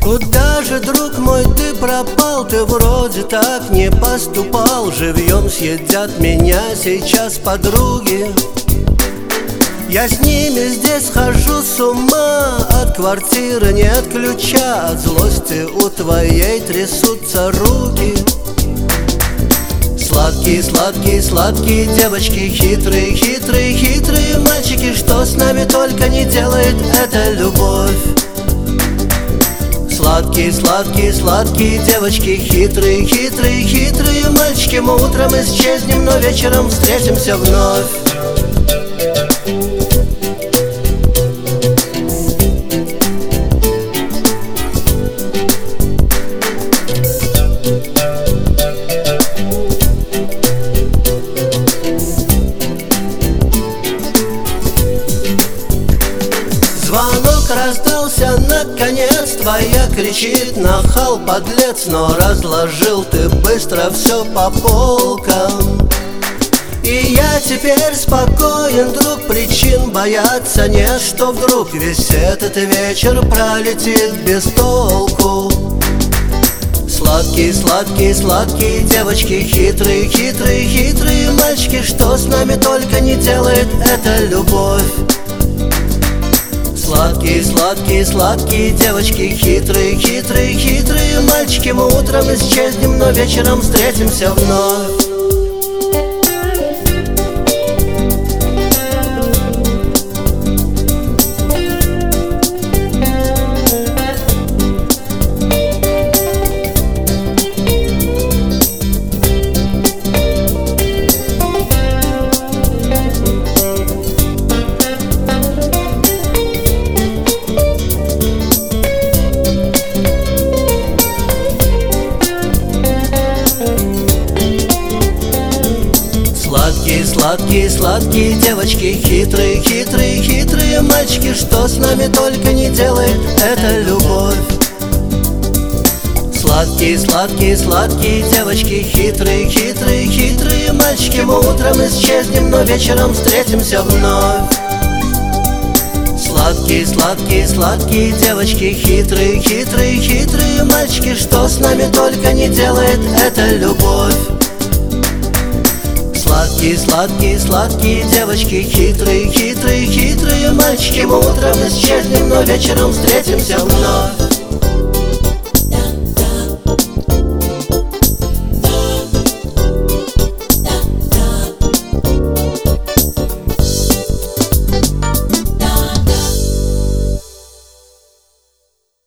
Куда же, друг мой, ты пропал? Ты вроде так не поступал. Живьем съедят меня сейчас подруги. Я с ними здесь хожу с ума. От квартиры нет ключа. От злости у твоей трясутся руки. Сладкие, сладкие, сладкие девочки, хитрые, хитрые, хитрые мальчики. Что с нами только не делает эта любовь. Сладкие, сладкие, сладкие девочки, хитрые, хитрые, хитрые мальчики. Мы утром исчезнем, но вечером встретимся вновь. Звонок раздался наконец. Твоя кричит: нахал, подлец. Но разложил ты быстро все по полкам. И я теперь спокоен, друг. Причин бояться нет, что вдруг весь этот вечер пролетит без толку. Сладкие, сладкие, сладкие девочки, хитрые, хитрые, хитрые мальчики. Что с нами только не делает эта любовь. Сладкие, сладкие, сладкие девочки, хитрые, хитрые, хитрые мальчики. Мы утром исчезнем, но вечером встретимся вновь. Сладкие, сладкие, сладкие девочки, хитрые, хитрые, хитрые мальчики. Что с нами только не делает эта любовь. Сладкие, сладкие, сладкие девочки, хитрые, хитрые, хитрые мальчики. Мы утром исчезнем, но вечером встретимся вновь. Сладкие, сладкие, сладкие девочки, хитрые, хитрые, хитрые мальчики. Что с нами только не делает эта любовь. Сладкие, сладкие, сладкие девочки, хитрые, хитрые, хитрые мальчики. Мы утром исчезнем, но вечером встретимся вновь.